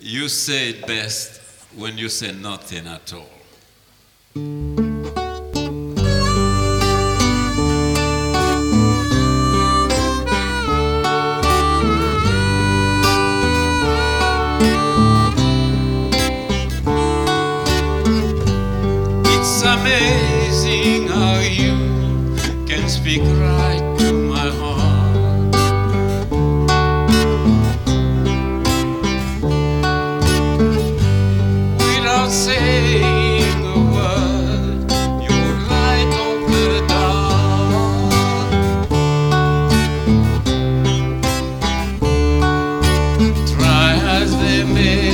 You say it best when you say nothing at all. It's amazing how you can speak right to my heart. Without saying a word, you light up the dark. Try as they may,